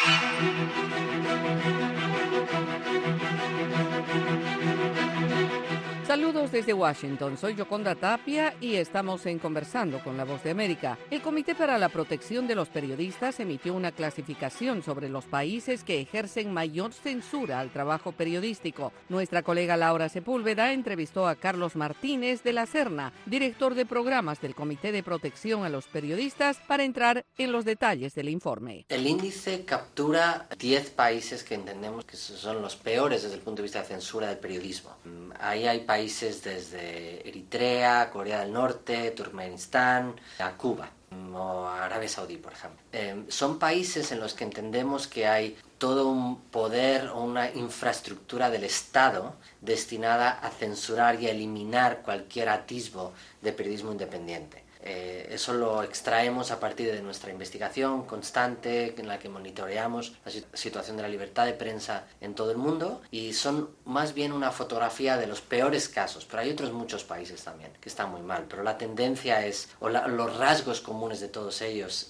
Saludos desde Washington, soy Yoconda Tapia y estamos en Conversando con la Voz de América. El Comité para la Protección de los Periodistas emitió una clasificación sobre los países que ejercen mayor censura al trabajo periodístico. Nuestra colega Laura Sepúlveda entrevistó a Carlos Martínez de la Serna, director de programas del Comité de Protección a los Periodistas, para entrar en los detalles del informe. El índice captura 10 países que entendemos que son los peores desde el punto de vista de censura del periodismo. Ahí hay países desde Eritrea, Corea del Norte, Turkmenistán, a Cuba o Arabia Saudí, por ejemplo. Son países en los que entendemos que hay todo un poder o una infraestructura del Estado destinada a censurar y a eliminar cualquier atisbo de periodismo independiente. Eso lo extraemos a partir de nuestra investigación constante en la que monitoreamos la situación de la libertad de prensa en todo el mundo, y son más bien una fotografía de los peores casos, pero hay otros muchos países también que están muy mal, pero la tendencia es, los rasgos comunes de todos ellos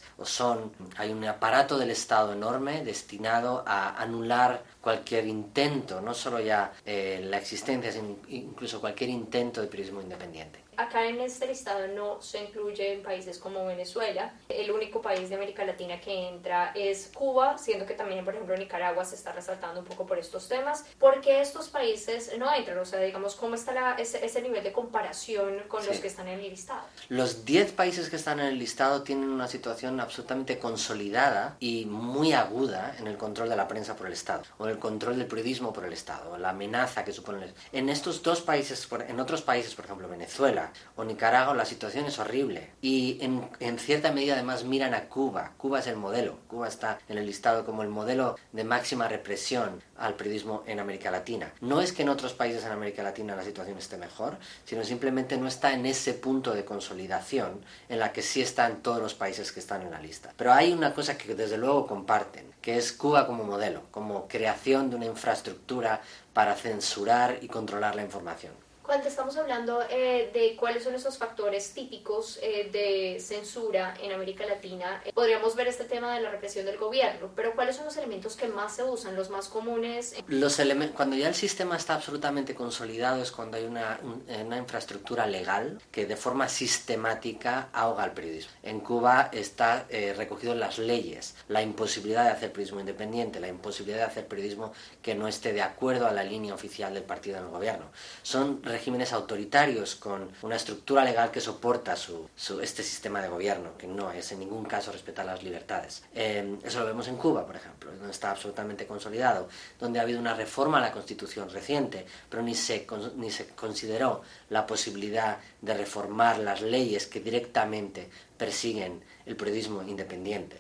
hay un aparato del Estado enorme destinado a anular cualquier intento, no solo ya la existencia, sino incluso cualquier intento de periodismo independiente. Acá en este listado no se incluyen países como Venezuela. El único país de América Latina que entra es Cuba, siendo que también, por ejemplo, Nicaragua se está resaltando un poco por estos temas. ¿Por qué estos países no entran? O sea, digamos, ¿cómo está ese nivel de comparación con los que están en el listado? Los 10 países que están en el listado tienen una situación absolutamente consolidada y muy aguda en el control de la prensa por el Estado, o en el control del periodismo por el Estado, la amenaza que supone. En estos dos países, en otros países, por ejemplo, Venezuela o Nicaragua, la situación es horrible, y en cierta medida además miran a Cuba. Cuba es el modelo. Cuba está en el listado como el modelo de máxima represión al periodismo en América Latina. No es que en otros países en América Latina la situación esté mejor, sino simplemente no está en ese punto de consolidación en la que sí están todos los países que están en la lista. Pero hay una cosa que desde luego comparten, que es Cuba como modelo, como creación de una infraestructura para censurar y controlar la información. Cuando estamos hablando de cuáles son esos factores típicos de censura en América Latina, podríamos ver este tema de la represión del gobierno, pero ¿cuáles son los elementos que más se usan, los más comunes? Cuando ya el sistema está absolutamente consolidado es cuando hay una infraestructura legal que de forma sistemática ahoga al periodismo. En Cuba está recogido en las leyes la imposibilidad de hacer periodismo independiente, la imposibilidad de hacer periodismo que no esté de acuerdo a la línea oficial del partido en el gobierno. Son regímenes autoritarios con una estructura legal que soporta este sistema de gobierno, que no es en ningún caso respetar las libertades. Eso lo vemos en Cuba, por ejemplo, donde está absolutamente consolidado, donde ha habido una reforma a la Constitución reciente, pero ni se consideró la posibilidad de reformar las leyes que directamente persiguen el periodismo independiente.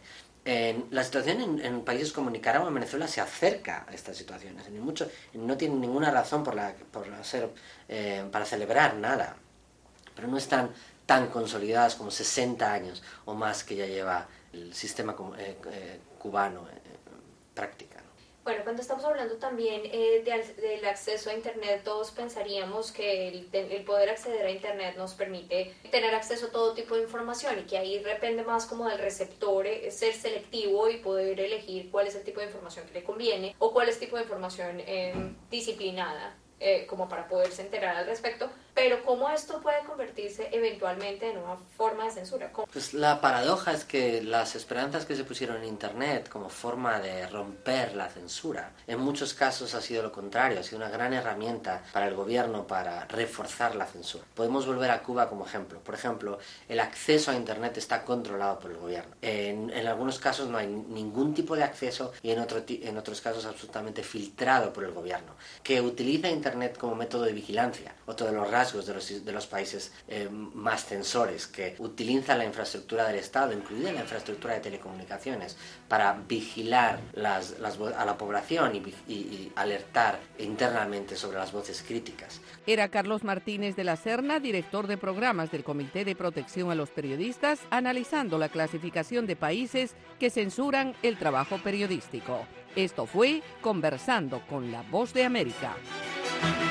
La situación en países como Nicaragua y Venezuela se acerca a estas situaciones. No tienen ninguna razón para celebrar nada, pero no están tan consolidadas como 60 años o más que ya lleva el sistema cubano en práctica. Bueno, cuando estamos hablando también del acceso a Internet, todos pensaríamos que el poder acceder a Internet nos permite tener acceso a todo tipo de información, y que ahí depende más como del receptor, ser selectivo y poder elegir cuál es el tipo de información que le conviene o cuál es el tipo de información disciplinada, como para poderse enterar al respecto. Pero ¿cómo esto puede convertirse eventualmente en una forma de censura? Pues la paradoja es que las esperanzas que se pusieron en Internet como forma de romper la censura, en muchos casos ha sido lo contrario, ha sido una gran herramienta para el gobierno para reforzar la censura. Podemos volver a Cuba como ejemplo. Por ejemplo, el acceso a Internet está controlado por el gobierno. En algunos casos no hay ningún tipo de acceso, y en otros casos absolutamente filtrado por el gobierno, que utiliza Internet como método de vigilancia. Otro de los rasgos de los países más censores, que utilizan la infraestructura del Estado, incluida la infraestructura de telecomunicaciones, para vigilar a la población y alertar internamente sobre las voces críticas. Era Carlos Martínez de la Serna, director de programas del Comité de Protección a los Periodistas, analizando la clasificación de países que censuran el trabajo periodístico. Esto fue Conversando con la Voz de América.